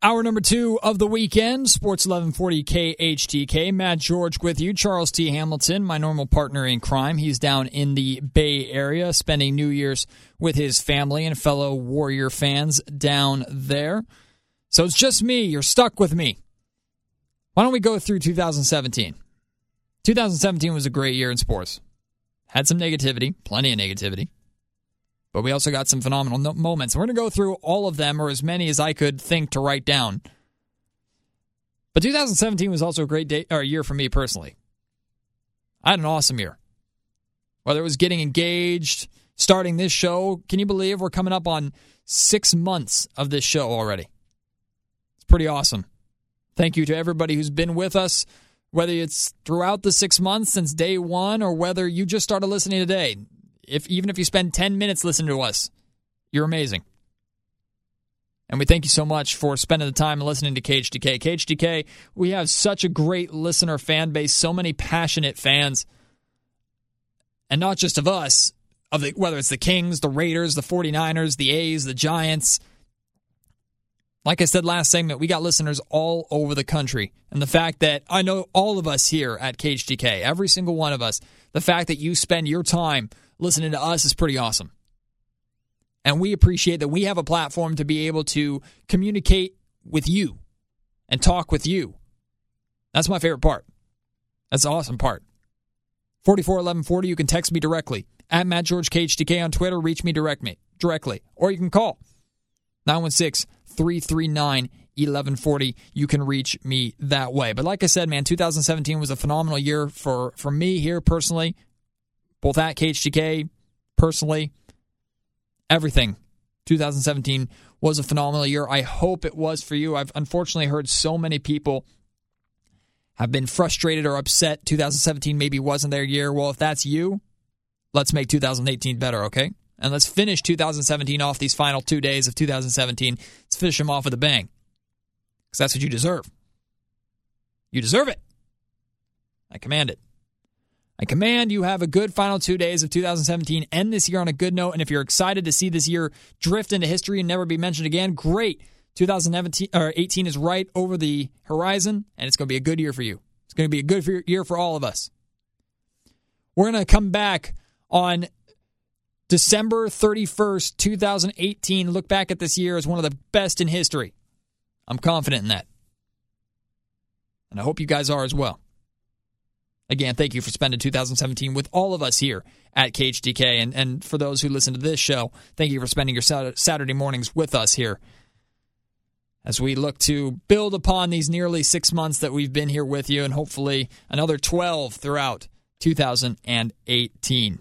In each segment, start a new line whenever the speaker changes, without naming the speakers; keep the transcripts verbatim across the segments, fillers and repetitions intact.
Hour number two of the weekend, Sports eleven forty K H T K. Matt George with you. Charles T. Hamilton, my normal partner in crime. He's down in the Bay Area spending New Year's with his family and fellow Warrior fans down there. So it's just me. You're stuck with me. Why don't we go through two thousand seventeen? two thousand seventeen was a great year in sports. Had some negativity, plenty of negativity. But we also got some phenomenal no- moments. We're going to go through all of them, or as many as I could think to write down. But two thousand seventeen was also a great day, or year for me personally. I had an awesome year. Whether it was getting engaged, starting this show, can you believe we're coming up on six months of this show already? It's pretty awesome. Thank you to everybody who's been with us, whether it's throughout the six months since day one, or whether you just started listening today. If even if you spend ten minutes listening to us, you're amazing. And we thank you so much for spending the time listening to K H T K. K H T K, we have such a great listener fan base, so many passionate fans. And not just of us, of the, whether it's the Kings, the Raiders, the 49ers, the A's, the Giants. Like I said last segment, we got listeners all over the country. And the fact that I know all of us here at K H T K, every single one of us, the fact that you spend your time listening to us is pretty awesome. And we appreciate that we have a platform to be able to communicate with you and talk with you. That's my favorite part. That's the awesome part. forty-four eleven forty, you can text me directly. At Matt George K H T K on Twitter, reach me direct me directly. Or you can call nine one six, three three nine, one one four zero. You can reach me that way. But like I said, man, two thousand seventeen was a phenomenal year for, for me here personally. Both at K H T K, personally, everything. two thousand seventeen was a phenomenal year. I hope it was for you. I've unfortunately heard so many people have been frustrated or upset two thousand seventeen maybe wasn't their year. Well, if that's you, let's make two thousand eighteen better, okay? And let's finish two thousand seventeen off these final two days of two thousand seventeen. Let's finish them off with a bang. Because that's what you deserve. You deserve it. I command it. I command you have a good final two days of two thousand seventeen. End this year on a good note. And if you're excited to see this year drift into history and never be mentioned again, great. two thousand eighteen is right over the horizon, and it's going to be a good year for you. It's going to be a good year for all of us. We're going to come back on December thirty-first, twenty eighteen. Look back at this year as one of the best in history. I'm confident in that. And I hope you guys are as well. Again, thank you for spending two thousand seventeen with all of us here at K H T K. And, and for those who listen to this show, thank you for spending your Saturday mornings with us here as we look to build upon these nearly six months that we've been here with you, and hopefully another twelve throughout two thousand eighteen.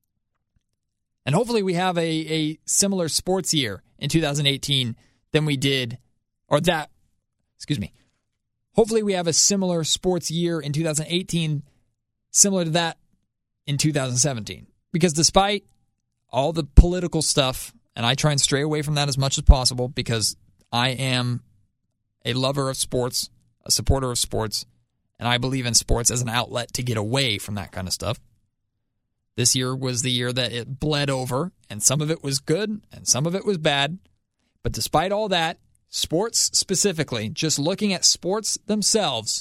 And hopefully we have a, a similar sports year in two thousand eighteen than we did, or that, excuse me, hopefully we have a similar sports year in two thousand eighteen similar to that in two thousand seventeen. Because despite all the political stuff, and I try and stray away from that as much as possible because I am a lover of sports, a supporter of sports, and I believe in sports as an outlet to get away from that kind of stuff. This year was the year that it bled over, and some of it was good, and some of it was bad. But despite all that, sports specifically, just looking at sports themselves,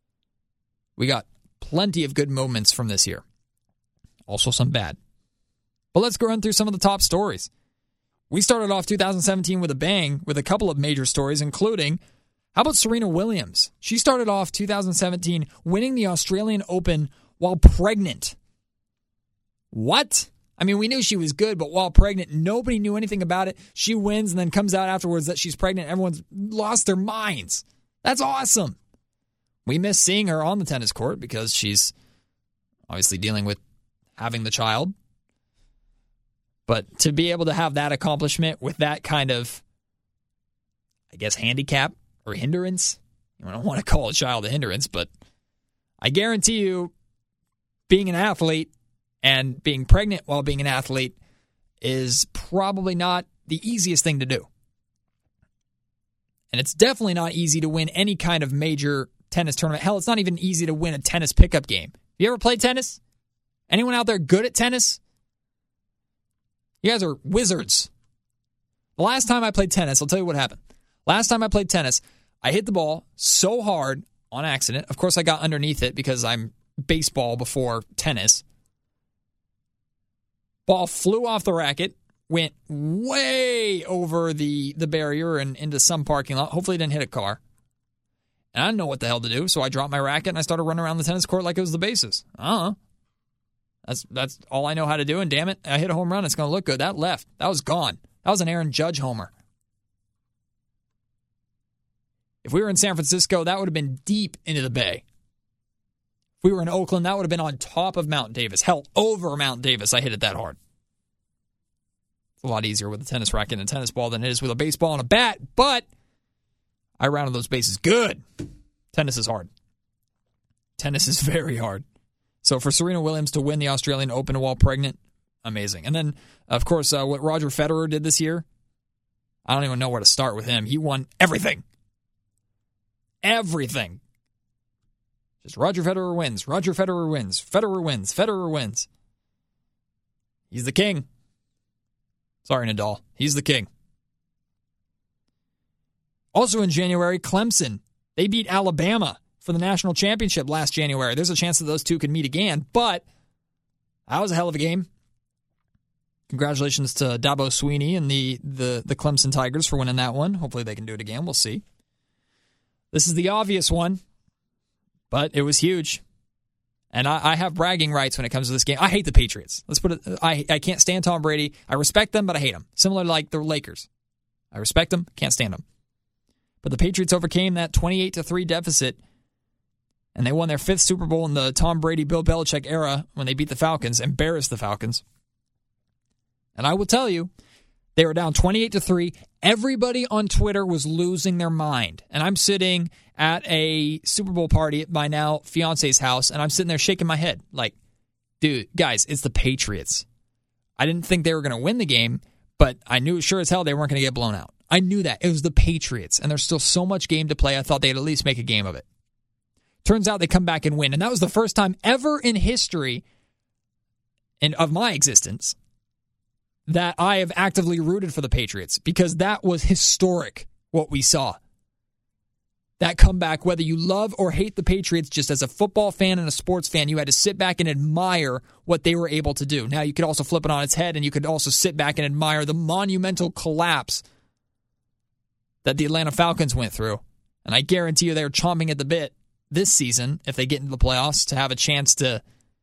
we got plenty of good moments from this year. Also some bad. But let's go run through some of the top stories. We started off two thousand seventeen with a bang with a couple of major stories, including, how about Serena Williams? She started off two thousand seventeen winning the Australian Open while pregnant. What? I mean, we knew she was good, but while pregnant, nobody knew anything about it. She wins and then comes out afterwards that she's pregnant. Everyone's lost their minds. That's awesome. We miss seeing her on the tennis court because she's obviously dealing with having the child. But to be able to have that accomplishment with that kind of, I guess, handicap or hindrance, I don't want to call a child a hindrance, but I guarantee you being an athlete and being pregnant while being an athlete is probably not the easiest thing to do. And it's definitely not easy to win any kind of major tennis tournament. Hell, it's not even easy to win a tennis pickup game. You ever played tennis? Anyone out there good at tennis? You guys are wizards. The last time I played tennis, I'll tell you what happened. Last time I played tennis, I hit the ball so hard on accident. Of course, I got underneath it because I'm baseball before tennis. Ball flew off the racket, went way over the, the barrier and into some parking lot. Hopefully it didn't hit a car. And I didn't know what the hell to do, so I dropped my racket and I started running around the tennis court like it was the bases. Uh-huh. That's that's all I know how to do, and damn it, I hit a home run. It's going to look good. That left. That was gone. That was an Aaron Judge homer. If we were in San Francisco, that would have been deep into the bay. If we were in Oakland, that would have been on top of Mount Davis. Hell, over Mount Davis, I hit it that hard. It's a lot easier with a tennis racket and a tennis ball than it is with a baseball and a bat, but I rounded those bases good. Tennis is hard. Tennis is very hard. So for Serena Williams to win the Australian Open while pregnant, amazing. And then, of course, uh, what Roger Federer did this year, I don't even know where to start with him. He won everything. Everything. Just Roger Federer wins. Roger Federer wins. Federer wins. Federer wins. He's the king. Sorry, Nadal. He's the king. Also in January, Clemson. They beat Alabama for the national championship last January. There's a chance that those two could meet again, but that was a hell of a game. Congratulations to Dabo Swinney and the, the, the Clemson Tigers for winning that one. Hopefully they can do it again. We'll see. This is the obvious one, but it was huge. And I, I have bragging rights when it comes to this game. I hate the Patriots. Let's put it. I, I can't stand Tom Brady. I respect them, but I hate them. Similar to like the Lakers. I respect them, can't stand them. But the Patriots overcame that twenty-eight to three deficit, and they won their fifth Super Bowl in the Tom Brady, Bill Belichick era when they beat the Falcons, embarrassed the Falcons. And I will tell you, they were down twenty-eight to three. Everybody on Twitter was losing their mind. And I'm sitting at a Super Bowl party at my now fiance's house, and I'm sitting there shaking my head like, dude, guys, it's the Patriots. I didn't think they were going to win the game, but I knew sure as hell they weren't going to get blown out. I knew that. It was the Patriots, and there's still so much game to play. I thought they'd at least make a game of it. Turns out they come back and win, and that was the first time ever in history and of my existence that I have actively rooted for the Patriots, because that was historic what we saw. That comeback, whether you love or hate the Patriots, just as a football fan and a sports fan, you had to sit back and admire what they were able to do. Now, you could also flip it on its head, and you could also sit back and admire the monumental collapse that the Atlanta Falcons went through. And I guarantee you they're chomping at the bit this season, if they get into the playoffs, to have a chance to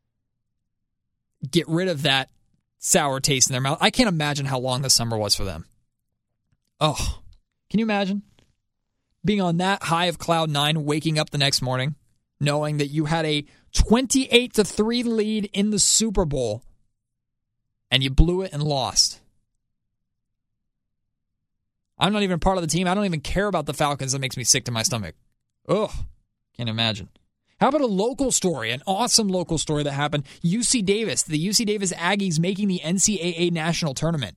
get rid of that sour taste in their mouth. I can't imagine how long the summer was for them. Oh, can you imagine being on that high of cloud nine, waking up the next morning, knowing that you had a twenty-eight to three lead in the Super Bowl, and you blew it and lost? I'm not even part of the team. I don't even care about the Falcons. That makes me sick to my stomach. Ugh, can't imagine. How about a local story, an awesome local story that happened? U C Davis, the U C Davis Aggies making the N C double A National Tournament.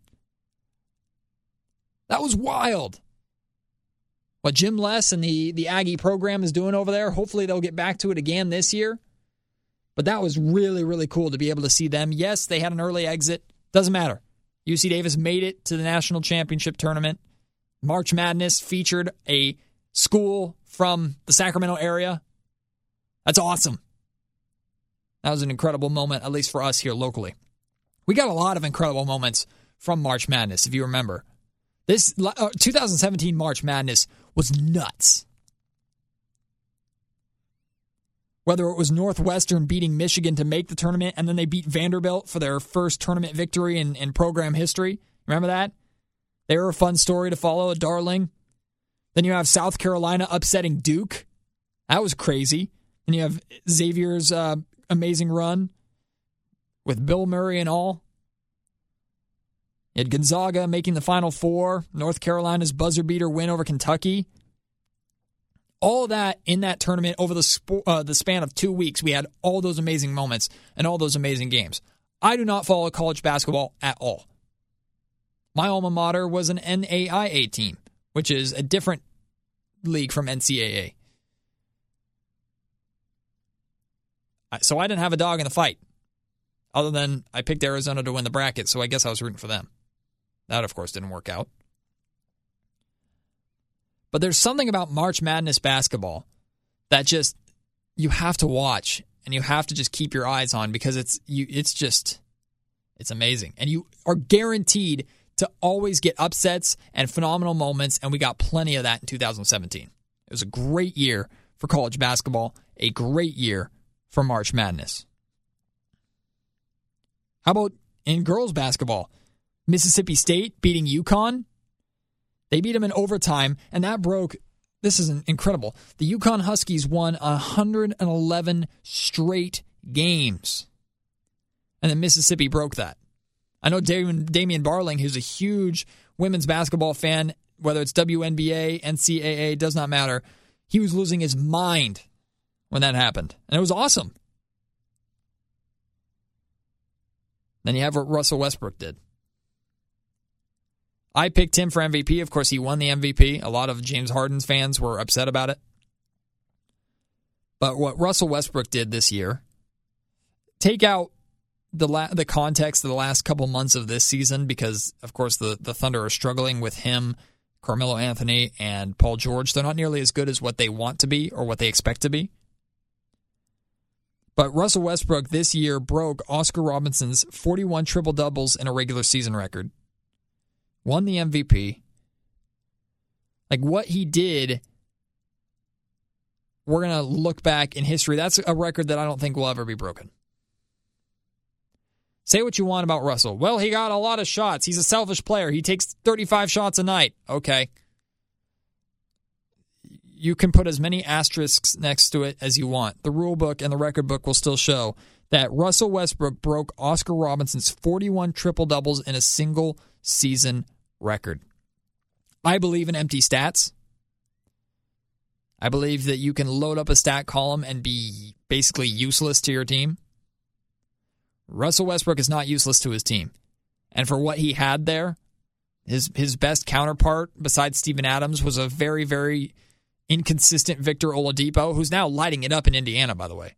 That was wild. What Jim Les and the, the Aggie program is doing over there, hopefully they'll get back to it again this year. But that was really, really cool to be able to see them. Yes, they had an early exit. Doesn't matter. U C Davis made it to the National Championship Tournament. March Madness featured a school from the Sacramento area. That's awesome. That was an incredible moment, at least for us here locally. We got a lot of incredible moments from March Madness, if you remember. This uh, twenty seventeen March Madness was nuts. Whether it was Northwestern beating Michigan to make the tournament, and then they beat Vanderbilt for their first tournament victory in, in program history. Remember that? They were a fun story to follow, a darling. Then you have South Carolina upsetting Duke. That was crazy. And you have Xavier's uh, amazing run with Bill Murray and all. You had Gonzaga making the Final Four. North Carolina's buzzer beater win over Kentucky. All that in that tournament over the sp- uh, the span of two weeks, we had all those amazing moments and all those amazing games. I do not follow college basketball at all. My alma mater was an N A I A team, which is a different league from N C double A. So I didn't have a dog in the fight, other than I picked Arizona to win the bracket, so I guess I was rooting for them. That, of course, didn't work out. But there's something about March Madness basketball that just you have to watch and you have to just keep your eyes on because it's you it's just it's amazing. And you are guaranteed to always get upsets and phenomenal moments, and we got plenty of that in two thousand seventeen. It was a great year for college basketball, a great year for March Madness. How about in girls basketball? Mississippi State beating UConn. They beat them in overtime, and that broke, this is incredible, the UConn Huskies won one hundred eleven straight games. And then Mississippi broke that. I know Damian, Damian Barling, who's a huge women's basketball fan, whether it's W N B A, N C double A, does not matter. He was losing his mind when that happened. And it was awesome. Then you have what Russell Westbrook did. I picked him for M V P. Of course, he won the M V P. A lot of James Harden's fans were upset about it. But what Russell Westbrook did this year, take out the la- the context of the last couple months of this season because, of course, the, the Thunder are struggling with him, Carmelo Anthony, and Paul George. They're not nearly as good as what they want to be or what they expect to be. But Russell Westbrook this year broke Oscar Robinson's forty-one triple-doubles in a regular season record. Won the M V P. Like, what he did, we're going to look back in history. That's a record that I don't think will ever be broken. Say what you want about Russell. Well, he got a lot of shots. He's a selfish player. He takes thirty-five shots a night. Okay. You can put as many asterisks next to it as you want. The rule book and the record book will still show that Russell Westbrook broke Oscar Robinson's forty-one triple-doubles in a single season record. I believe in empty stats. I believe that you can load up a stat column and be basically useless to your team. Russell Westbrook is not useless to his team. And for what he had there, his his best counterpart besides Steven Adams was a very, very inconsistent Victor Oladipo, who's now lighting it up in Indiana, by the way.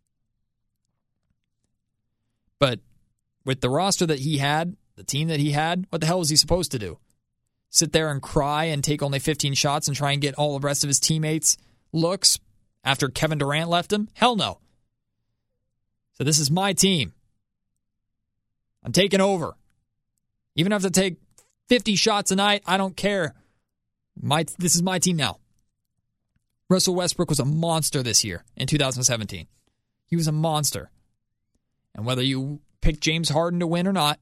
But with the roster that he had, the team that he had, what the hell was he supposed to do? Sit there and cry and take only fifteen shots and try and get all the rest of his teammates looks after Kevin Durant left him? Hell no. So this is my team. I'm taking over. Even if I have to take fifty shots a night, I don't care. My This is my team now. Russell Westbrook was a monster this year in two thousand seventeen. He was a monster. And whether you pick James Harden to win or not,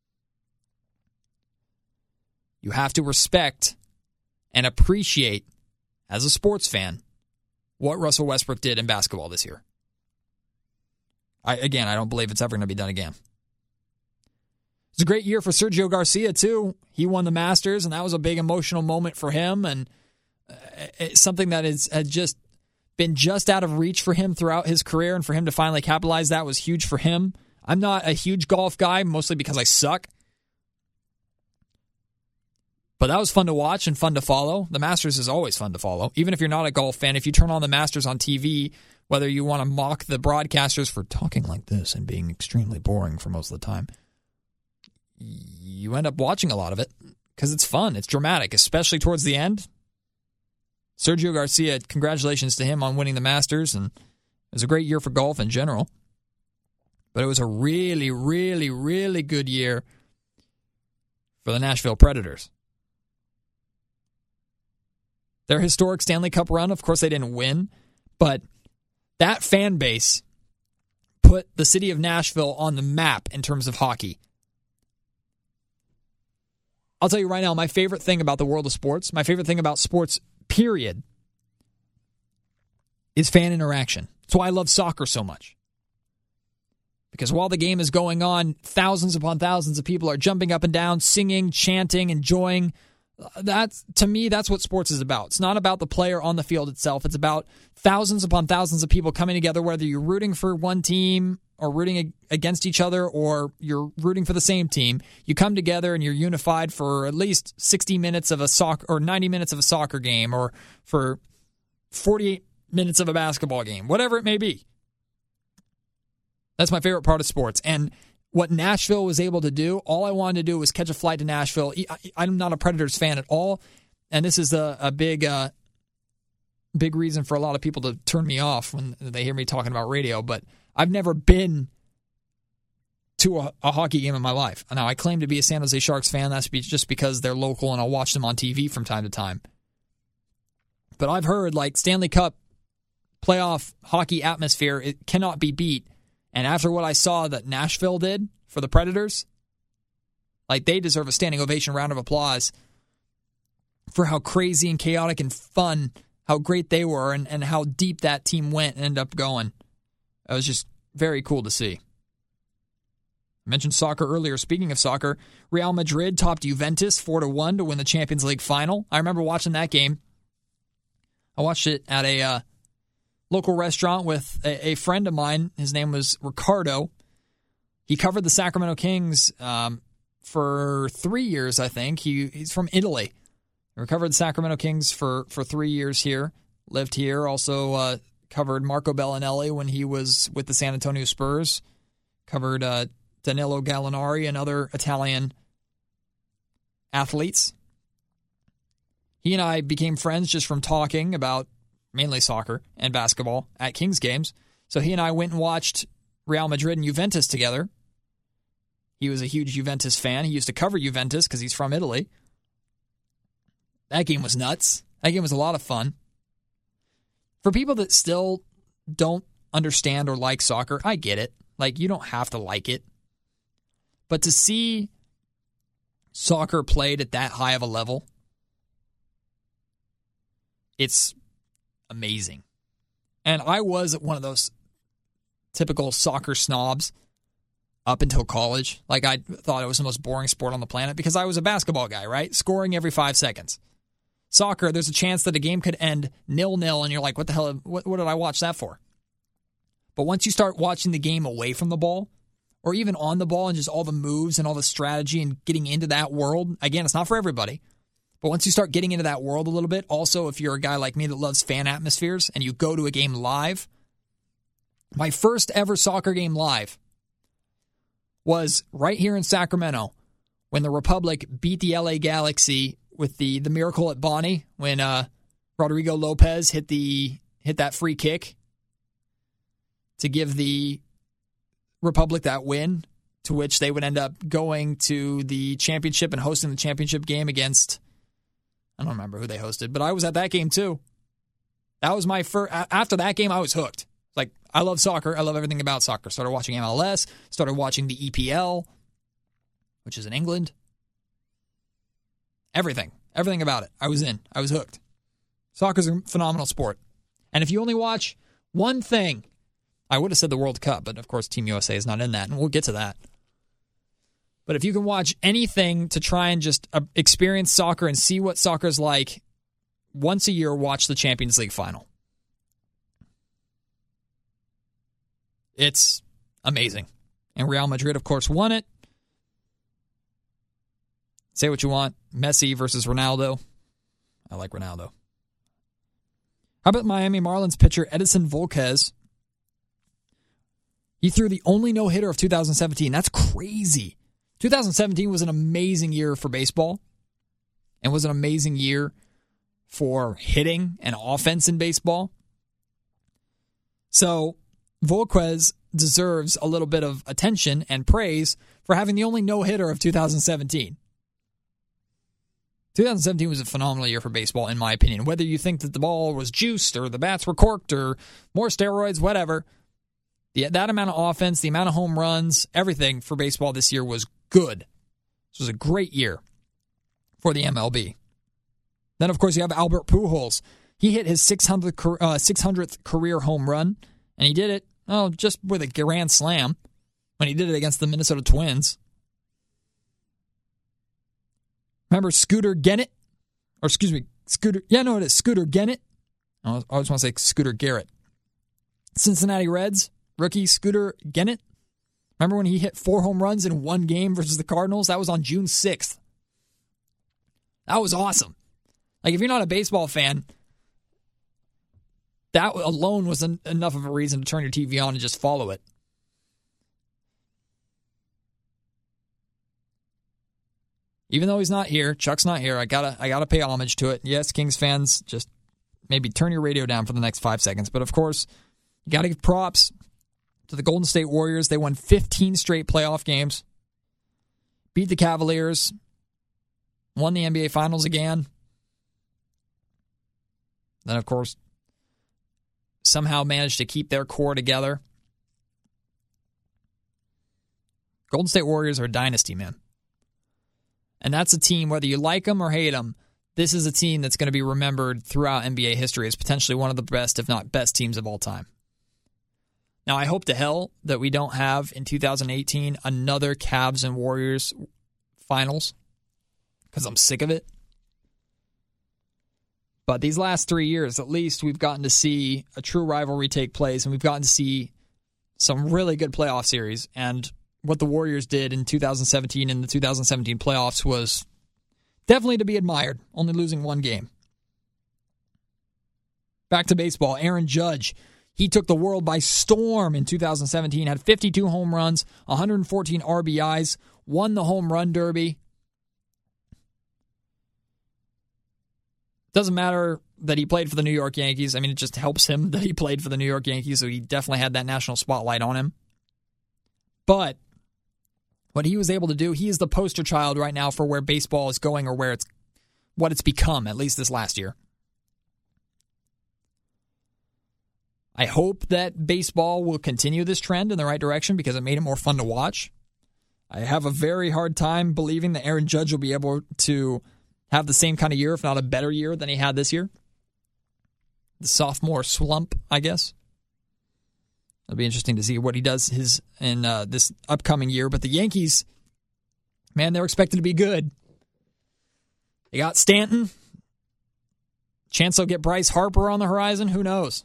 you have to respect and appreciate, as a sports fan, what Russell Westbrook did in basketball this year. I, again, I don't believe it's ever going to be done again. It's a great year for Sergio Garcia, too. He won the Masters, and that was a big emotional moment for him, and it's something that has had just been just out of reach for him throughout his career, and for him to finally capitalize that was huge for him. I'm not a huge golf guy, mostly because I suck. But that was fun to watch and fun to follow. The Masters is always fun to follow. Even if you're not a golf fan, if you turn on the Masters on T V, whether you want to mock the broadcasters for talking like this and being extremely boring for most of the time, you end up watching a lot of it because it's fun. It's dramatic, especially towards the end. Sergio Garcia, congratulations to him on winning the Masters, and it was a great year for golf in general. But it was a really, really, really good year for the Nashville Predators. Their historic Stanley Cup run, of course, they didn't win, but that fan base put the city of Nashville on the map in terms of hockey. I'll tell you right now, my favorite thing about the world of sports, my favorite thing about sports, period, is fan interaction. That's why I love soccer so much. Because while the game is going on, thousands upon thousands of people are jumping up and down, singing, chanting, enjoying. That's, to me, that's what sports is about. It's not about the player on the field itself. It's about thousands upon thousands of people coming together, whether you're rooting for one team or rooting against each other or you're rooting for the same team. You come together and you're unified for at least sixty minutes of a soccer or ninety minutes of a soccer game or for forty-eight minutes of a basketball game, whatever it may be. That's my favorite part of sports. And what Nashville was able to do, all I wanted to do was catch a flight to Nashville. I'm not a Predators fan at all, and this is a, a big uh, big reason for a lot of people to turn me off when they hear me talking about radio, but I've never been to a, a hockey game in my life. Now, I claim to be a San Jose Sharks fan. That's just because they're local and I'll watch them on T V from time to time. But I've heard, like, Stanley Cup playoff hockey atmosphere, it cannot be beat. And after what I saw that Nashville did for the Predators, like, they deserve a standing ovation, round of applause for how crazy and chaotic and fun, how great they were, and, and how deep that team went and ended up going. It was just very cool to see. I mentioned soccer earlier. Speaking of soccer, Real Madrid topped Juventus four to one to win the Champions League final. I remember watching that game. I watched it at a uh, local restaurant with a, a friend of mine. His name was Ricardo. He covered the Sacramento Kings um, for three years, I think. He, he's from Italy. He covered the Sacramento Kings for, for three years here. Lived here. Also uh, covered Marco Bellinelli when he was with the San Antonio Spurs. Covered uh, Danilo Gallinari and other Italian athletes. He and I became friends just from talking about mainly soccer and basketball at Kings games. So he and I went and watched Real Madrid and Juventus together. He was a huge Juventus fan. He used to cover Juventus because he's from Italy. That game was nuts. That game was a lot of fun. For people that still don't understand or like soccer, I get it. Like, you don't have to like it. But to see soccer played at that high of a level, it's amazing. And I was one of those typical soccer snobs up until college. Like, I thought it was the most boring sport on the planet because I was a basketball guy, right? Scoring every five seconds. Soccer, there's a chance that a game could end nil-nil, and you're like, what the hell, what, what did I watch that for? But once you start watching the game away from the ball, or even on the ball and just all the moves and all the strategy and getting into that world, again, it's not for everybody, but once you start getting into that world a little bit, also if you're a guy like me that loves fan atmospheres and you go to a game live, my first ever soccer game live was right here in Sacramento when the Republic beat the L A Galaxy with the, the miracle at Bonnie when uh, Rodrigo Lopez hit the hit that free kick to give the Republic that win, to which they would end up going to the championship and hosting the championship game against, I don't remember who they hosted, but I was at that game too. That was my first, after that game, I was hooked. Like, I love soccer. I love everything about soccer. Started watching M L S, started watching the E P L, which is in England. Everything. Everything about it. I was in. I was hooked. Soccer's a phenomenal sport. And if you only watch one thing, I would have said the World Cup, but of course Team U S A is not in that, and we'll get to that. But if you can watch anything to try and just uh, experience soccer and see what soccer's like, once a year, watch the Champions League final. It's amazing. And Real Madrid, of course, won it. Say what you want. Messi versus Ronaldo. I like Ronaldo. How about Miami Marlins pitcher Edinson Volquez? He threw the only no-hitter of two thousand seventeen. That's crazy. two thousand seventeen was an amazing year for baseball and was an amazing year for hitting and offense in baseball. So Volquez deserves a little bit of attention and praise for having the only no-hitter of two thousand seventeen. two thousand seventeen was a phenomenal year for baseball, in my opinion. Whether you think that the ball was juiced or the bats were corked or more steroids, whatever, the, that amount of offense, the amount of home runs, everything for baseball this year was good. This was a great year for the M L B. Then, of course, you have Albert Pujols. He hit his six hundredth, uh, six hundredth career home run, and he did it, oh, just with a grand slam when he did it against the Minnesota Twins. Remember Scooter Gennett? Or excuse me, Scooter, yeah, no, it is Scooter Gennett. I always want to say Scooter Garrett. Cincinnati Reds, rookie Scooter Gennett. Remember when he hit four home runs in one game versus the Cardinals? That was on June sixth. That was awesome. Like, if you're not a baseball fan, that alone was en- enough of a reason to turn your T V on and just follow it. Even though he's not here, Chuck's not here, I gotta I gotta pay homage to it. Yes, Kings fans, just maybe turn your radio down for the next five seconds. But, of course, you got to give props to the Golden State Warriors. They won fifteen straight playoff games, beat the Cavaliers, won the N B A Finals again. Then, of course, somehow managed to keep their core together. Golden State Warriors are a dynasty, man. And that's a team, whether you like them or hate them, this is a team that's going to be remembered throughout N B A history as potentially one of the best, if not best, teams of all time. Now, I hope to hell that we don't have, in two thousand eighteen, another Cavs and Warriors finals, because I'm sick of it. But these last three years, at least, we've gotten to see a true rivalry take place, and we've gotten to see some really good playoff series. And what the Warriors did in two thousand seventeen in the two thousand seventeen playoffs was definitely to be admired, only losing one game. Back to baseball, Aaron Judge. He took the world by storm in two thousand seventeen, had fifty-two home runs, one hundred fourteen R B Is, won the home run derby. Doesn't matter that he played for the New York Yankees. I mean, it just helps him that he played for the New York Yankees, so he definitely had that national spotlight on him. But what he was able to do, he is the poster child right now for where baseball is going, or where it's what it's become, at least this last year. I hope that baseball will continue this trend in the right direction because it made it more fun to watch. I have a very hard time believing that Aaron Judge will be able to have the same kind of year, if not a better year, than he had this year. The sophomore slump, I guess. It'll be interesting to see what he does his in uh, this upcoming year. But the Yankees, man, they're expected to be good. They got Stanton. Chance they'll get Bryce Harper on the horizon. Who knows?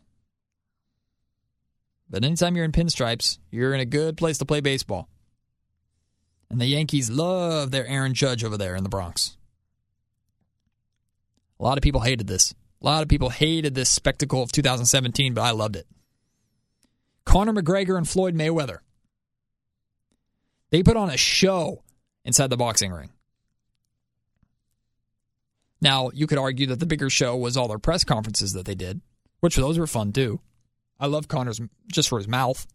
But anytime you're in pinstripes, you're in a good place to play baseball. And the Yankees love their Aaron Judge over there in the Bronx. A lot of people hated this. A lot of people hated this spectacle of two thousand seventeen, but I loved it. Conor McGregor and Floyd Mayweather. They put on a show inside the boxing ring. Now, you could argue that the bigger show was all their press conferences that they did, which those were fun too. I love Conor's just for his mouth.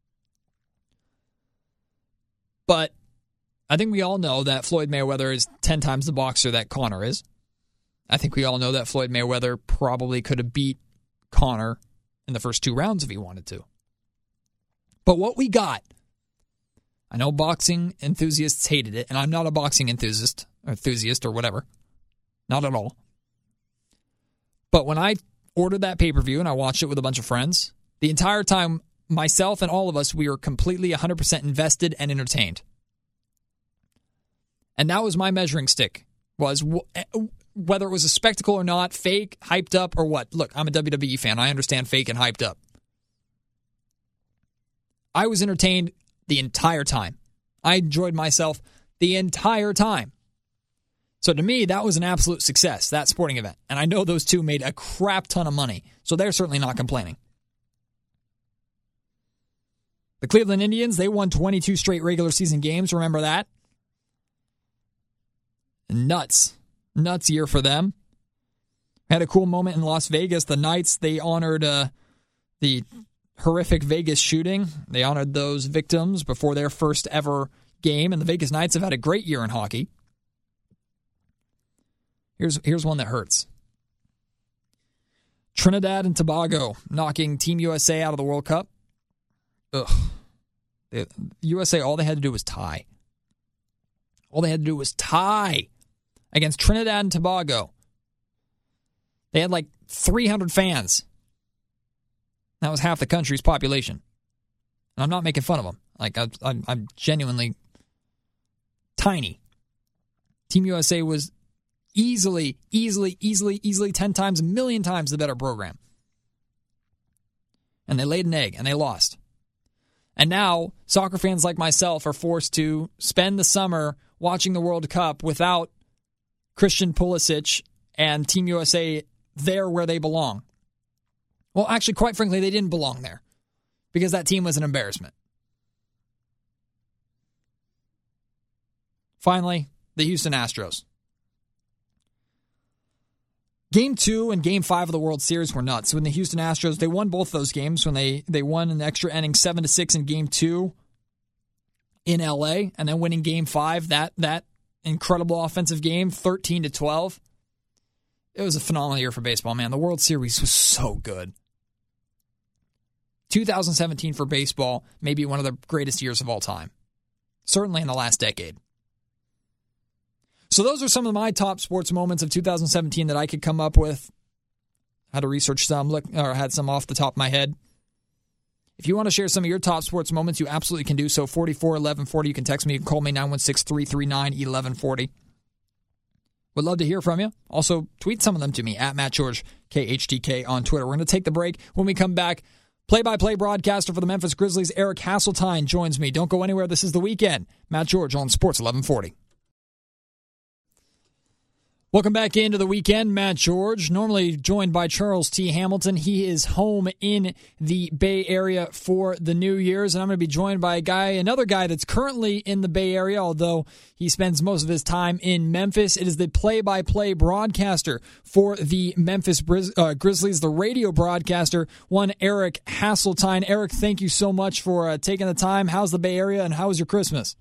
But I think we all know that Floyd Mayweather is ten times the boxer that Conor is. I think we all know that Floyd Mayweather probably could have beat Conor in the first two rounds if he wanted to. But what we got, I know boxing enthusiasts hated it, and I'm not a boxing enthusiast, or enthusiast or whatever. Not at all. But when I ordered that pay-per-view and I watched it with a bunch of friends, the entire time, myself and all of us, we were completely one hundred percent invested and entertained. And that was my measuring stick, was whether it was a spectacle or not, fake, hyped up, or what. Look, I'm a W W E fan. I understand fake and hyped up. I was entertained the entire time. I enjoyed myself the entire time. So to me, that was an absolute success, that sporting event. And I know those two made a crap ton of money, so they're certainly not complaining. The Cleveland Indians, they won twenty-two straight regular season games. Remember that? Nuts. Nuts year for them. Had a cool moment in Las Vegas. The Knights, they honored uh, the horrific Vegas shooting. They honored those victims before their first ever game. And the Vegas Knights have had a great year in hockey. Here's, here's one that hurts. Trinidad and Tobago knocking Team U S A out of the World Cup. Ugh. The U S A, all they had to do was tie. All they had to do was tie against Trinidad and Tobago. They had like three hundred fans. That was half the country's population. And I'm not making fun of them. Like, I, I'm, I'm genuinely tiny. Team U S A was easily, easily, easily, easily ten times, a million times the better program. And they laid an egg, and they lost. And now, soccer fans like myself are forced to spend the summer watching the World Cup without Christian Pulisic and Team U S A there where they belong. Well, actually, quite frankly, they didn't belong there because that team was an embarrassment. Finally, the Houston Astros. Game two and Game five of the World Series were nuts. When the Houston Astros, they won both those games when they, they won in the extra inning seven to six in Game two in L A, and then winning Game five, that that incredible offensive game, thirteen to twelve. It was a phenomenal year for baseball, man. The World Series was so good. two thousand seventeen for baseball, maybe one of the greatest years of all time. Certainly in the last decade. So those are some of my top sports moments of two thousand seventeen that I could come up with. Had to research some, look, or had some off the top of my head. If you want to share some of your top sports moments, you absolutely can do so. forty-four eleven forty. You can text me. You can call me nine one six, three three nine, eleven forty. Would love to hear from you. Also, tweet some of them to me at Matt George, K H T K on Twitter. We're going to take the break. When we come back, play-by-play broadcaster for the Memphis Grizzlies, Eric Hasseltine, joins me. Don't go anywhere. This is The Weekend. Matt George on Sports eleven forty. Welcome back into The Weekend. Matt George, normally joined by Charles T. Hamilton. He is home in the Bay Area for the New Year's, and I'm going to be joined by a guy, another guy that's currently in the Bay Area, although he spends most of his time in Memphis. It is the play-by-play broadcaster for the Memphis Grizz- uh, Grizzlies, the radio broadcaster, one Eric Hasseltine. Eric, thank you so much for uh, taking the time. How's the Bay Area, and how was your Christmas?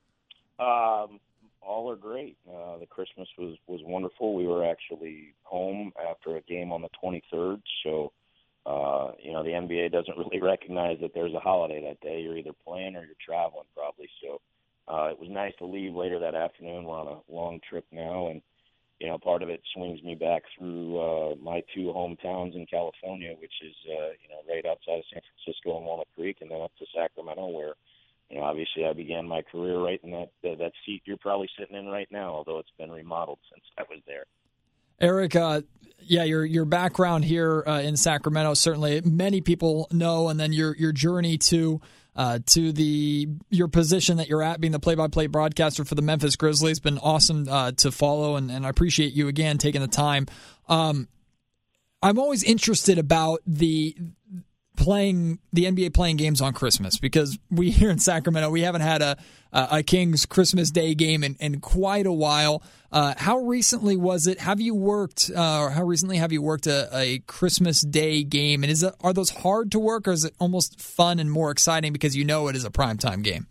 Um. All are great. Uh, the Christmas was, was wonderful. We were actually home after a game on the twenty-third, so uh, you know the N B A doesn't really recognize that there's a holiday that day. You're either playing or you're traveling, probably. So uh, it was nice to leave later that afternoon. We're on a long trip now, and you know part of it swings me back through uh, my two hometowns in California, which is uh, you know right outside of San Francisco and Walnut Creek, and then up to Sacramento, where You know, obviously, I began my career right in that uh, that seat you're probably sitting in right now, although it's been remodeled since I was there.
Eric, uh, yeah, your your background here uh, in Sacramento, certainly many people know, and then your your journey to uh, to the your position that you're at, being the play-by-play broadcaster for the Memphis Grizzlies, has been awesome uh, to follow, and, and I appreciate you again taking the time. Um, I'm always interested about the playing the N B A playing games on Christmas, because we here in Sacramento, we haven't had a a Kings Christmas Day game in, in quite a while. Uh, how recently was it? Have you worked, uh, or how recently have you worked a, a Christmas Day game? And is it, are those hard to work, or is it almost fun and more exciting because you know it is a primetime game?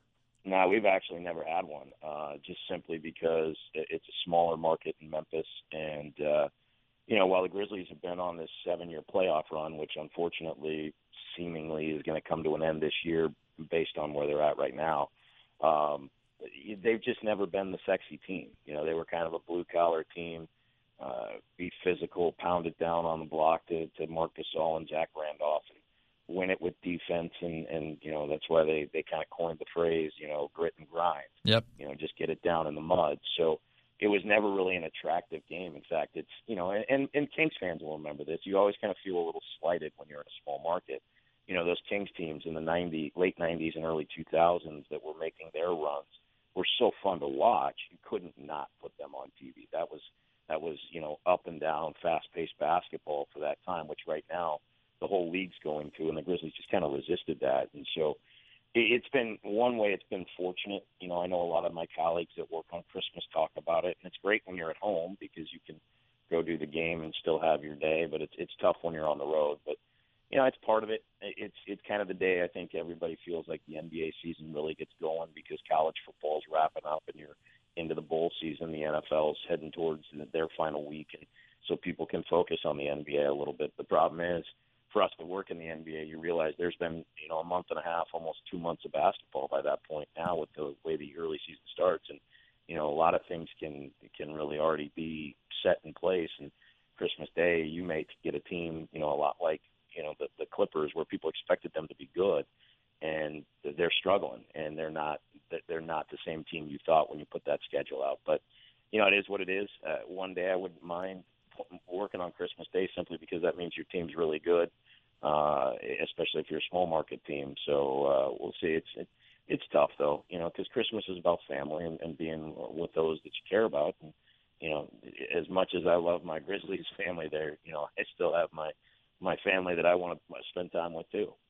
No, we've actually never had one, uh, just simply because it's a smaller market in Memphis, and uh, you know, while the Grizzlies have been on this seven-year playoff run, which unfortunately seemingly is going to come to an end this year based on where they're at right now, um, they've just never been the sexy team. You know, they were kind of a blue-collar team, uh, be physical, pound it down on the block to, to Marc Gasol and Zach Randolph, and win it with defense, and, and you know, that's why they, they kind of coined the phrase, you know, grit and grind.
Yep.
You know, just get it down in the mud. So it was never really an attractive game. In fact, it's, you know, and, and Kings fans will remember this. You always kind of feel a little slighted when you're in a small market. You know, those Kings teams in the nineties, late nineties and early two thousands that were making their runs were so fun to watch. You couldn't not put them on T V. That was, that was, you know, up and down, fast-paced basketball for that time, which right now the whole league's going through, and the Grizzlies just kind of resisted that. And so it's been, one way it's been fortunate. You know, I know a lot of my colleagues that work on Christmas talk about it, and it's great when you're at home because you can go do the game and still have your day, but it's it's tough when you're on the road. But, you know, it's part of it. It's it's kind of the day I think everybody feels like the N B A season really gets going, because college football's wrapping up and you're into the bowl season. The N F L's heading towards their final week, and so people can focus on the N B A a little bit. The problem is, for us to work in the N B A, you realize there's been, you know, a month and a half, almost two months of basketball by that point now with the way the early season starts. And, you know, a lot of things can can really already be set in place. And Christmas Day, you may get a team, you know, a lot like, you know, the, the Clippers, where people expected them to be good, and they're struggling, and they're not they're not the same team you thought when you put that schedule out. But, you know, it is what it is. Uh, one day I wouldn't mind working on Christmas Day, simply because that means your team's really good, uh, especially if you're a small market team. So uh, we'll see. It's it, it's tough though, you know, because Christmas is about family and, and being with those that you care about. And, you know, as much as I love my Grizzlies family there, you know, I still have my my family that I want to spend time with too.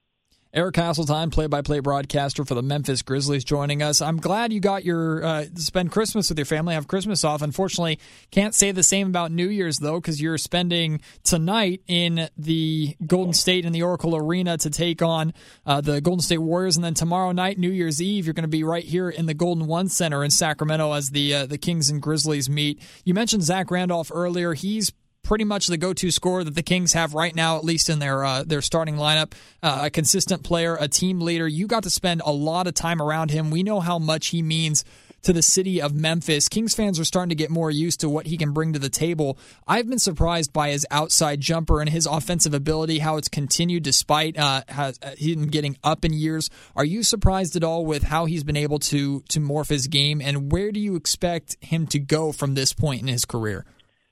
Eric Hasseltine, play-by-play broadcaster for the Memphis Grizzlies, joining us. I'm glad you got your uh, spend Christmas with your family, have Christmas off. Unfortunately, can't say the same about New Year's, though, because you're spending tonight in the Golden State in the Oracle Arena to take on uh, the Golden State Warriors, and then tomorrow night, New Year's Eve, you're going to be right here in the Golden One Center in Sacramento as the uh, the Kings and Grizzlies meet. You mentioned Zach Randolph earlier. He's pretty much the go-to scorer that the Kings have right now, at least in their uh, their starting lineup. Uh, a consistent player, a team leader. You got to spend a lot of time around him. We know how much he means to the city of Memphis. Kings fans are starting to get more used to what he can bring to the table. I've been surprised by his outside jumper and his offensive ability, how it's continued despite uh, has, uh, him getting up in years. Are you surprised at all with how he's been able to to morph his game, and where do you expect him to go from this point in his career?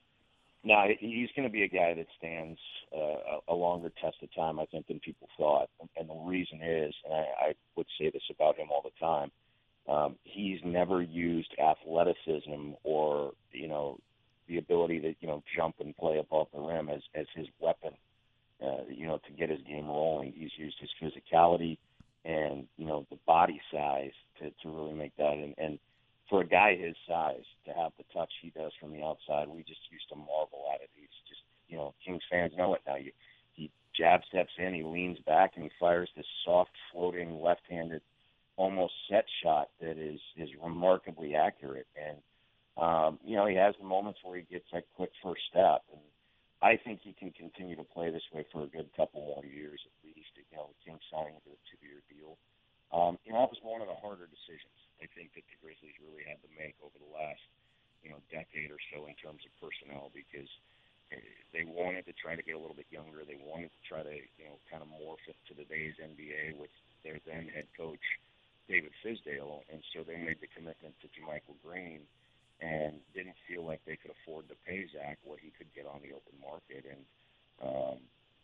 No, he's going to be a guy that stands uh, a longer test of time, I think, than people thought. And the reason is, and I, I would say this about him all the time, um, he's never used athleticism or, you know, the ability to, you know, jump and play above the rim as, as his weapon, uh, you know, to get his game rolling. He's used his physicality and, you know, the body size to, to really make that. And, and for a guy his size to have the touch he does from the outside, we just used to marvel at it. He's just, you know, Kings fans know it now. You, he jab steps in, he leans back, and he fires this soft, floating, left-handed, almost set shot that is is remarkably accurate. And, um, you know, he has the moments where he gets that quick first step. And I think he can continue to play this way for a good couple more years at least. You know, the Kings signing to a two-year deal. Um, you know, that was one of the harder decisions I think that the Grizzlies really had to make over the last, you know, decade or so in terms of personnel, because they wanted to try to get a little bit younger. They wanted to try to, you know, kind of morph it to today's N B A with their then head coach, David Fizdale. And so they made the commitment to JaMychal Green and didn't feel like they could afford to pay Zach what he could get on the open market. And um,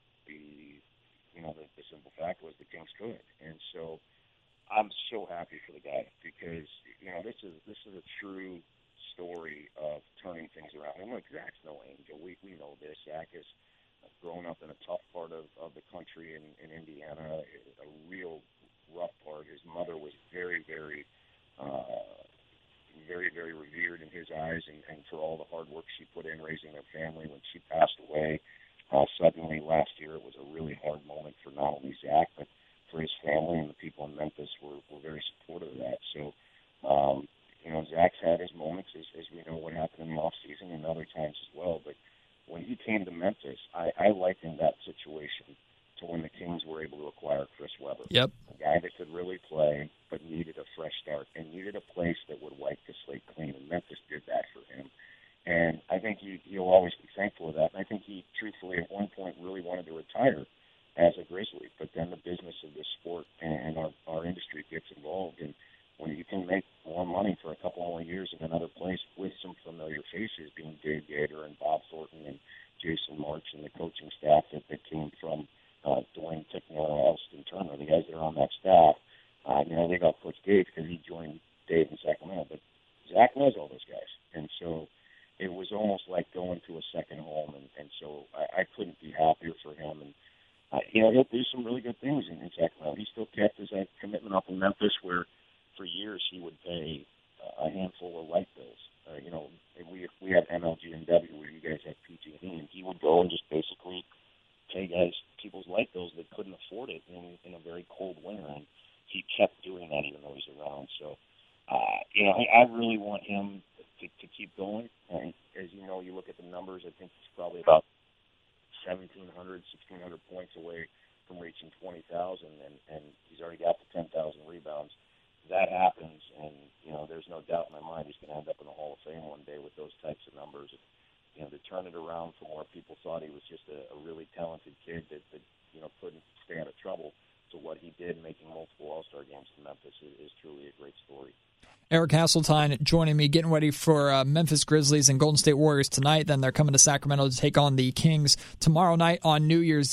the, you know, the, the simple fact was the Kings could. And so I'm so happy for the guy because, you know, this is this is a true story of turning things around. And look, Zach's no angel. We we know this. Zach has grown up in a tough part of, of the country in, in Indiana, a real rough part. His mother was very, very, uh, very, very revered in his eyes, and, and for all the hard work she put in raising their family. When she passed away uh, suddenly last year, it was a really hard moment for not only Zach, but for his family, and the people in Memphis were, were very supportive of that. So, um, you know, Zach's had his moments, as, as we know what happened in the offseason and other times as well. But when he came to Memphis, I, I likened that situation to when the Kings were able to acquire Chris Webber.
Yep.
A guy that could really play, but needed a fresh start and needed a place that would wipe the slate clean. And Memphis did that for him. And I think he, he'll always be thankful of that. And I think he, truthfully, at one point really wanted to retire as a Grizzly, but then the business of this sport and our, our industry gets involved, and when you can make more money for a couple more years in another place with some familiar faces, being Dave Gator and Bob Thornton and Jason March and the coaching staff that, that came from uh, Dwayne Tickner and Elston Turner, the guys that are on that staff, uh, you know, they got Coach Dave because he joined Dave in Sacramento, but Zach knows all those guys, and so it was almost like going to a second home, and, and so I, I couldn't be happier for him. And Uh, you know, he'll do some really good things in Sacramento. He still kept his uh, commitment up in Memphis, where for years he would pay uh, a handful of light bills. Uh, you know, we we had M L G and W where you guys had P G and E, and he would go and just basically pay guys people's light bills that couldn't afford it in, in a very cold winter, and he kept doing that even though he's around. So, uh, you know, I, I really want him to, to keep going. And as you know, you look at the numbers, I think it's probably about seventeen hundred, sixteen hundred points away from reaching twenty thousand, and, and he's already got the ten thousand rebounds. That happens, and, you know, there's no doubt in my mind he's going to end up in the Hall of Fame one day with those types of numbers. You know, to turn it around from where people thought he was just a, a really talented kid that, that, you know, couldn't stay out of trouble to what he did, making multiple All-Star games in Memphis, is, is truly a great story.
Eric Hasseltine joining me, getting ready for uh, Memphis Grizzlies and Golden State Warriors tonight. Then they're coming to Sacramento to take on the Kings tomorrow night on New Year's Eve.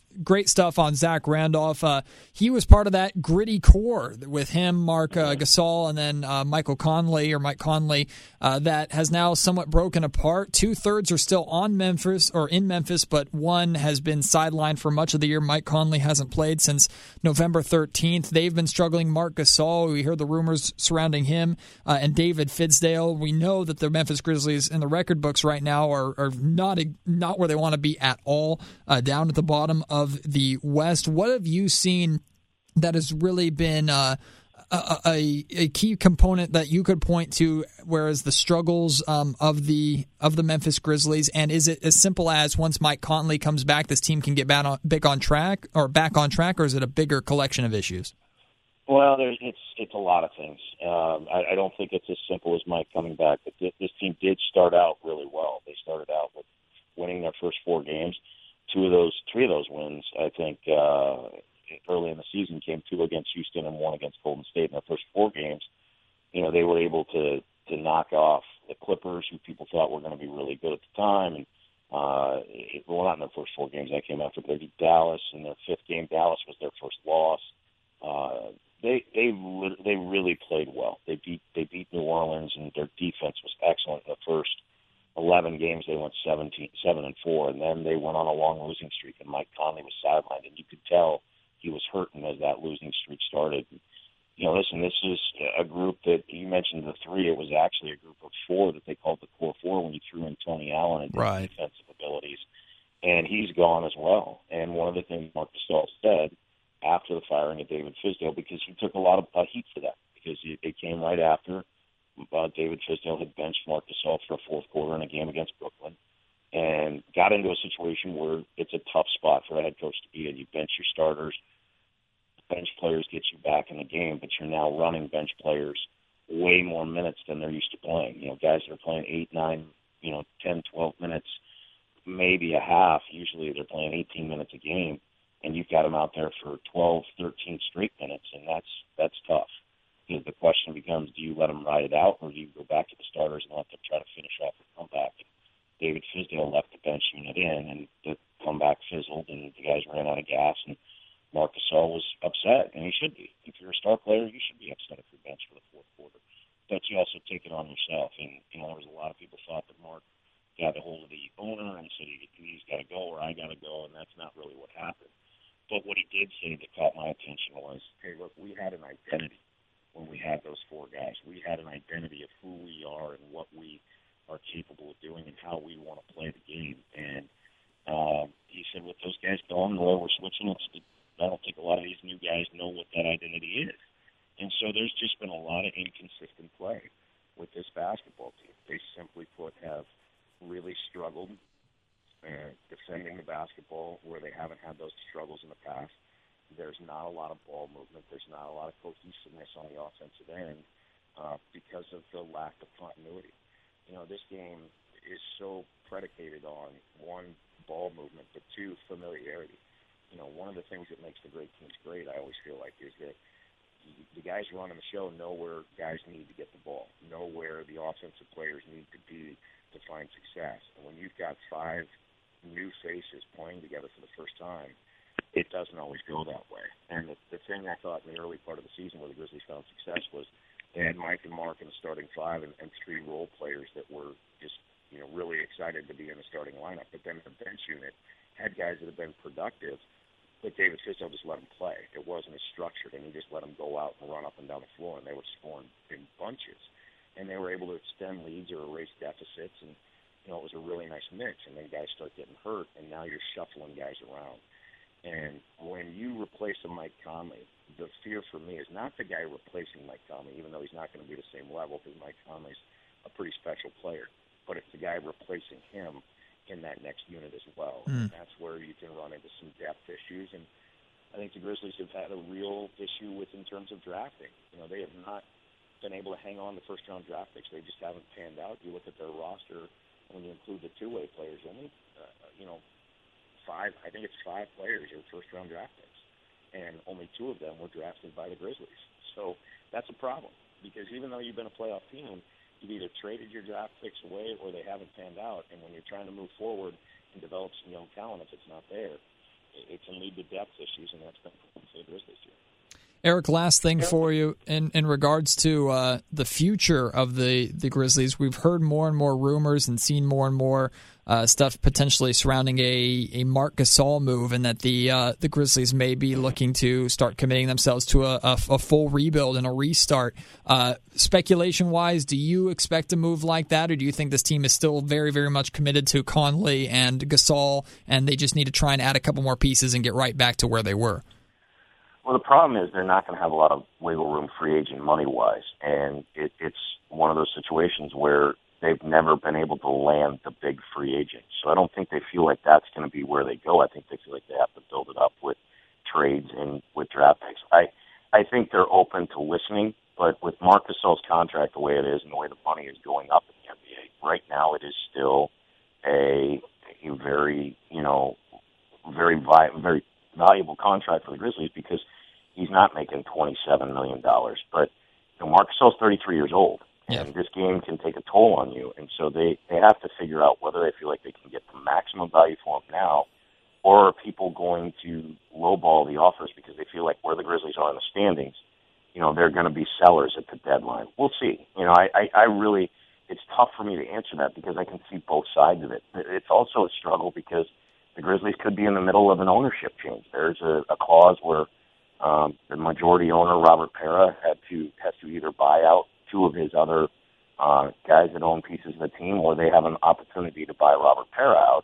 great stuff on Zach Randolph. Uh, he was part of that gritty core with him, Mark uh, Gasol, and then uh, Michael Conley or Mike Conley uh, that has now somewhat broken apart. Two thirds are still on Memphis or in Memphis, but one has been sidelined for much of the year. Mike Conley hasn't played since November thirteenth. They've been struggling. Mark Gasol, we hear the rumors surrounding him, uh, and David Fizdale. We know that the Memphis Grizzlies in the record books right now are, are not not where they want to be at all, uh, down at the bottom of the West. What have you seen that has really been uh, a, a, a key component that you could point to, whereas the struggles um, of the of the Memphis Grizzlies? And is it as simple as once Mike Conley comes back, this team can get back on, back on track, or back on track, or is it a bigger collection of issues?
Well, there's, it's it's a lot of things. Um, I, I don't think it's as simple as Mike coming back. But this, this team did start out really well. They started out with winning their first four games. Two of those, three of those wins, I think, uh, early in the season came two against Houston and one against Golden State in their first four games. You know, they were able to to knock off the Clippers, who people thought were going to be really good at the time, and uh, it, well, not in their first four games. That came after they beat Dallas. In their fifth game, Dallas was their first loss. Uh, they they they really played well. They beat they beat New Orleans, and their defense was excellent in the first eleven games. They went seventeen, seven and four, and then they went on a long losing streak, and Mike Conley was sidelined, and you could tell he was hurting as that losing streak started. You know, listen, this is a group that you mentioned the three. It was actually a group of four that they called the core four when you threw in Tony Allen and his
right.
defensive abilities, and he's gone as well. And one of the things Mark Gasol said after the firing of David Fizdale, because he took a lot of uh, heat for that, because it, it came right after uh, David Fizdale had benched Mark Gasol for a fourth quarter in a game against Brooklyn, and got into a situation where it's a tough spot for a head coach to be in. You bench your starters, bench players get you back in the game, but you're now running bench players way more minutes than they're used to playing. You know, guys that are playing eight, nine, you know, ten, twelve minutes, maybe a half. Usually they're playing eighteen minutes a game, and you've got them out there for twelve, thirteen straight minutes, and that's that's tough. You know, the question becomes, do you let them ride it out, or do you go back to the starters and let them try to finish off a comeback? David Fizdale left the bench unit in, and the comeback fizzled, and the guys ran out of gas, and Marc Gasol was upset, and he should be. If you're a star player, you should be upset if you're benched for the fourth quarter. But you also take it on yourself, and you know there was a lot of people thought that Mark got a hold of the owner and said he, he's got to go or I got to go, and that's not really what happened. But what he did say that caught my attention was, hey, look, we had an identity when we had those four guys. We had an identity of who we are and what we are capable of doing and how we want to play the game. And uh, he said with those guys gone, the way we're switching, it's, I don't think a lot of these new guys know what that identity is. And so there's just been a lot of inconsistent play with this basketball team. They simply put have really struggled uh, defending the basketball where they haven't had those struggles in the past. There's not a lot of ball movement. There's not a lot of cohesiveness on the offensive end uh, because of the lack of continuity. You know, this game is so predicated on, one, ball movement, but two, familiarity. You know, one of the things that makes the great teams great, I always feel like, is that the guys running the show know where guys need to get the ball, know where the offensive players need to be to find success. And when you've got five new faces playing together for the first time, it doesn't always go that way. And the, the thing I thought in the early part of the season where the Grizzlies found success was they had Mike and Mark in the starting five and, and three role players that were just, you know, really excited to be in the starting lineup. But then the bench unit had guys that had been productive, but David Fizdale just let them play. It wasn't as structured, and he just let them go out and run up and down the floor, and they were scoring in bunches. And they were able to extend leads or erase deficits, and, you know, it was a really nice mix. And then guys start getting hurt, and now you're shuffling guys around. And when you replace a Mike Conley, the fear for me is not the guy replacing Mike Conley, even though he's not going to be the same level because Mike Conley's a pretty special player, but it's the guy replacing him in that next unit as well. Mm. And that's where you can run into some depth issues. And I think the Grizzlies have had a real issue with in terms of drafting. You know, they have not been able to hang on to first-round draft picks. They just haven't panned out. You look at their roster, when you include the two-way players, only, uh, you know, five, I think it's five players are first-round draft picks. And only two of them were drafted by the Grizzlies. So that's a problem because even though you've been a playoff team, you've either traded your draft picks away or they haven't panned out. And when you're trying to move forward and develop some young talent, if it's not there, it can lead to depth issues, and that's been the Grizzlies this year.
Eric, last thing for you in, in regards to uh, the future of the, the Grizzlies. We've heard more and more rumors and seen more and more uh, stuff potentially surrounding a, a Marc Gasol move, and that the uh, the Grizzlies may be looking to start committing themselves to a, a, a full rebuild and a restart. Uh, speculation-wise, do you expect a move like that, or do you think this team is still very, very much committed to Conley and Gasol, and they just need to try and add a couple more pieces and get right back to where they were?
Well, the problem is they're not going to have a lot of wiggle room free agent money-wise, and it, it's one of those situations where they've never been able to land the big free agent. So I don't think they feel like that's going to be where they go. I think they feel like they have to build it up with trades and with draft picks. I, I think they're open to listening, but with Marc Gasol's contract the way it is and the way the money is going up in the N B A, right now it is still a, a very, you know, very, vi- very valuable contract for the Grizzlies because he's not making twenty-seven million dollars. But you know, Marc Gasol's thirty-three years old, and yeah. this game can take a toll on you. And so they, they have to figure out whether they feel like they can get the maximum value for him now, or are people going to lowball the offers because they feel like where the Grizzlies are in the standings, you know, they're going to be sellers at the deadline. We'll see. You know, I, I, I really, it's tough for me to answer that because I can see both sides of it. It's also a struggle because the Grizzlies could be in the middle of an ownership change. There's a, a clause where um, the majority owner, Robert Pera, had to has to either buy out two of his other uh, guys that own pieces of the team, or they have an opportunity to buy Robert Pera out.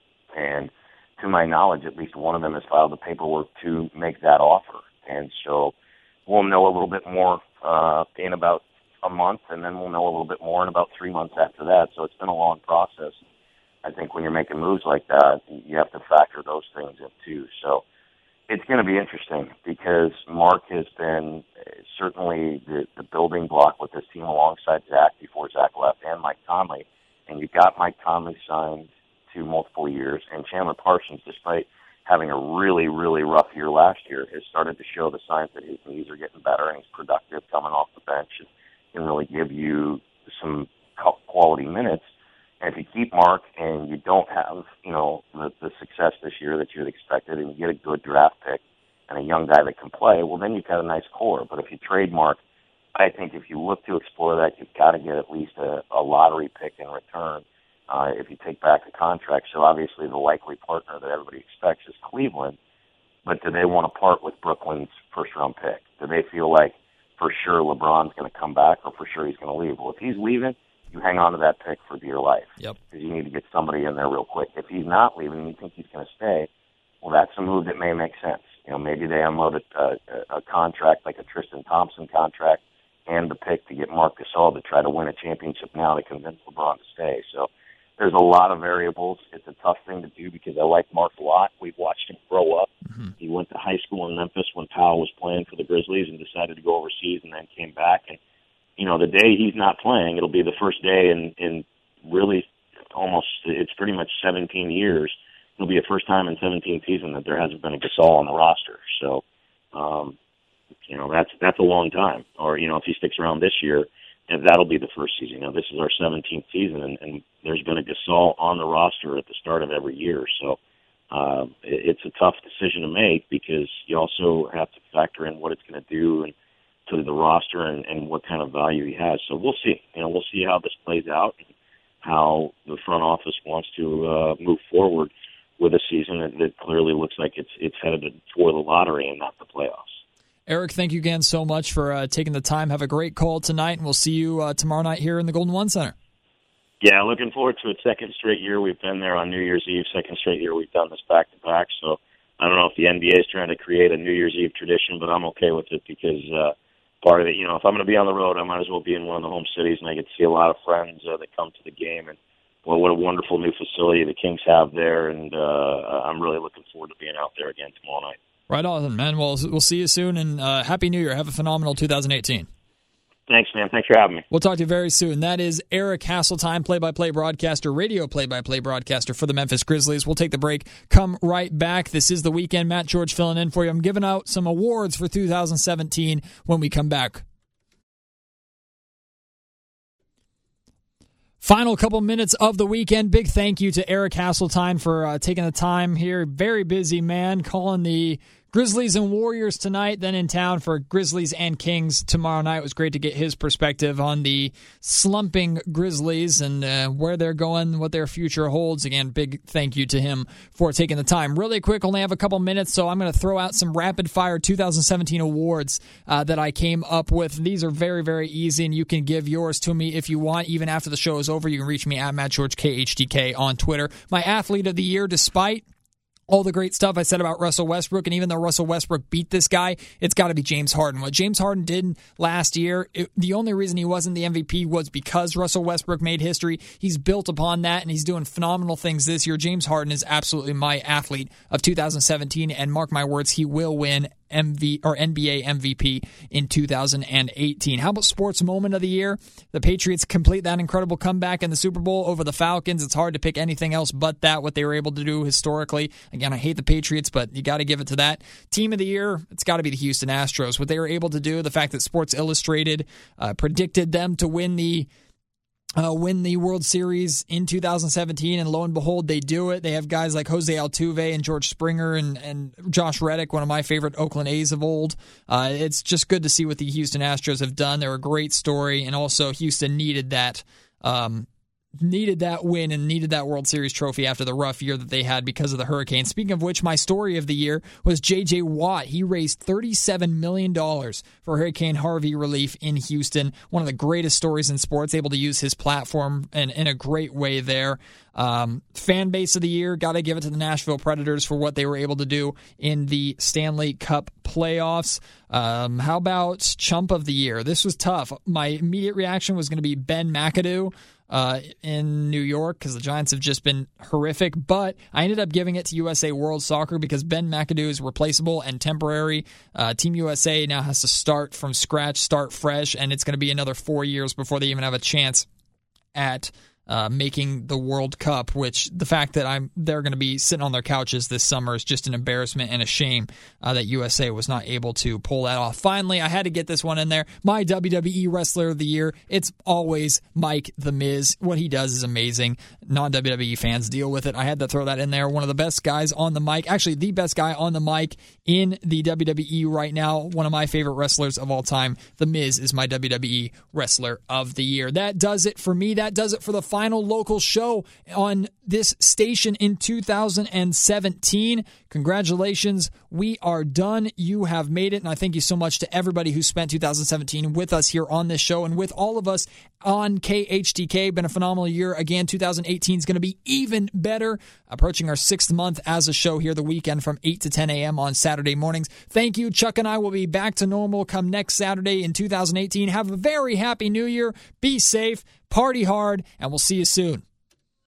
And to my knowledge, at least one of them has filed the paperwork to make that offer. And so we'll know a little bit more uh, in about a month, and then we'll know a little bit more in about three months after that. So it's been a long process. I think when you're making moves like that, you have to factor those things in too. So it's going to be interesting because Mark has been certainly the, the building block with this team alongside Zach before Zach left and Mike Conley. And you've got Mike Conley signed to multiple years, and Chandler Parsons, despite having a really, really rough year last year, has started to show the signs that his knees are getting better and he's productive coming off the bench and can really give you some quality minutes. And if you keep Mark and you don't have, you know, the, the success this year that you had expected, and you get a good draft pick and a young guy that can play, well, then you've got a nice core. But if you trade Mark, I think if you look to explore that, you've got to get at least a, a lottery pick in return uh, if you take back the contract. So obviously the likely partner that everybody expects is Cleveland. But do they want to part with Brooklyn's first-round pick? Do they feel like for sure LeBron's going to come back or for sure he's going to leave? Well, if he's leaving, you hang on to that pick for dear life.
Yep.
Because you need to get somebody in there real quick. If he's not leaving and you think he's going to stay, well, that's a move that may make sense. You know, maybe they unload a, a, a contract like a Tristan Thompson contract and the pick to get Marc Gasol to try to win a championship now to convince LeBron to stay. So there's a lot of variables. It's a tough thing to do because I like Mark a lot. We've watched him grow up. Mm-hmm. He went to high school in Memphis when Powell was playing for the Grizzlies and decided to go overseas and then came back. And you know, the day he's not playing, it'll be the first day in, in really almost, it's pretty much seventeen years. It'll be the first time in seventeen seasons that there hasn't been a Gasol on the roster. So, um, you know, that's that's a long time. Or, you know, if he sticks around this year, and that'll be the first season. Now, this is our seventeenth season, and, and there's been a Gasol on the roster at the start of every year. So uh, it, it's a tough decision to make because you also have to factor in what it's going to do and to the roster and, and what kind of value he has. So we'll see. You know, we'll see how this plays out and how the front office wants to uh, move forward with a season that, that clearly looks like it's it's headed for the lottery and not the playoffs.
Eric, thank you again so much for uh, taking the time. Have a great call tonight, and we'll see you uh, tomorrow night here in the Golden One Center.
Yeah, looking forward to it. Second straight year we've been there on New Year's Eve. Second straight year we've done this back-to-back. So I don't know if the N B A is trying to create a New Year's Eve tradition, but I'm okay with it because uh, part of it, you know, if I'm going to be on the road, I might as well be in one of the home cities, and I get to see a lot of friends uh, that come to the game. And well, what a wonderful new facility the Kings have there, and uh, I'm really looking forward to being out there again tomorrow night.
Right on, man. Well, we'll see you soon, and uh, Happy New Year. Have a phenomenal two thousand eighteen.
Thanks, man. Thanks for having me.
We'll talk to you very soon. That is Eric Hasseltine, play-by-play broadcaster, radio play-by-play broadcaster for the Memphis Grizzlies. We'll take the break, come right back. This is The Weekend. Matt George filling in for you. I'm giving out some awards for two thousand seventeen when we come back. Final couple minutes of the weekend. Big thank you to Eric Hasseltine for uh, taking the time here. Very busy man, calling the Grizzlies and Warriors tonight, then in town for Grizzlies and Kings tomorrow night. It was great to get his perspective on the slumping Grizzlies and uh, where they're going, what their future holds. Again, big thank you to him for taking the time. Really quick, only have a couple minutes, so I'm going to throw out some rapid-fire two thousand seventeen awards uh, that I came up with. These are very, very easy, and you can give yours to me if you want. Even after the show is over, you can reach me at Matt George K H T K on Twitter. My athlete of the year, despite all the great stuff I said about Russell Westbrook, and even though Russell Westbrook beat this guy, it's got to be James Harden. What James Harden did last year, it, the only reason he wasn't the M V P was because Russell Westbrook made history. He's built upon that, and he's doing phenomenal things this year. James Harden is absolutely my athlete of two thousand seventeen, and mark my words, he will win M V or N B A M V P in two thousand eighteen. How about sports moment of the year? The Patriots complete that incredible comeback in the Super Bowl over the Falcons. It's hard to pick anything else but that, what they were able to do historically. Again, I hate the Patriots, but you got to give it to that. Team of the year, it's got to be the Houston Astros. What they were able to do, the fact that Sports Illustrated uh, predicted them to win the Uh, win the World Series in two thousand seventeen, and lo and behold, they do it. They have guys like Jose Altuve and George Springer and, and Josh Reddick, one of my favorite Oakland A's of old. Uh, it's just good to see what the Houston Astros have done. They're a great story, and also Houston needed that um, needed that win and needed that World Series trophy after the rough year that they had because of the hurricane. Speaking of which, my story of the year was J J Watt. He raised thirty-seven million dollars for Hurricane Harvey relief in Houston. One of the greatest stories in sports, able to use his platform in, in a great way there. Um, fan base of the year, got to give it to the Nashville Predators for what they were able to do in the Stanley Cup playoffs. Um, how about chump of the year? This was tough. My immediate reaction was going to be Ben McAdoo uh, in New York because the Giants have just been horrific, but I ended up giving it to U S A World Soccer because Ben McAdoo is replaceable and temporary. Uh, Team U S A now has to start from scratch, start fresh, and it's going to be another four years before they even have a chance at Uh, making the World Cup, which the fact that I'm they're going to be sitting on their couches this summer is just an embarrassment and a shame uh, that U S A was not able to pull that off. Finally, I had to get this one in there. My W W E Wrestler of the Year, it's always Mike The Miz. What he does is amazing. Non-W W E fans deal with it. I had to throw that in there. One of the best guys on the mic, actually the best guy on the mic in the W W E right now. One of my favorite wrestlers of all time. The Miz is my W W E Wrestler of the Year. That does it for me. That does it for the final local show on this station in two thousand seventeen. Congratulations. We are done. You have made it, and I thank you so much to everybody who spent two thousand seventeen with us here on this show and with all of us on K H T K. Been a phenomenal year. Again, two thousand eighteen is going to be even better. Approaching our sixth month as a show here the weekend from eight to ten a.m. on Saturday mornings. Thank you. Chuck and I will be back to normal come next Saturday in two thousand eighteen. Have a very happy new year. Be safe. Party hard, and we'll see you soon.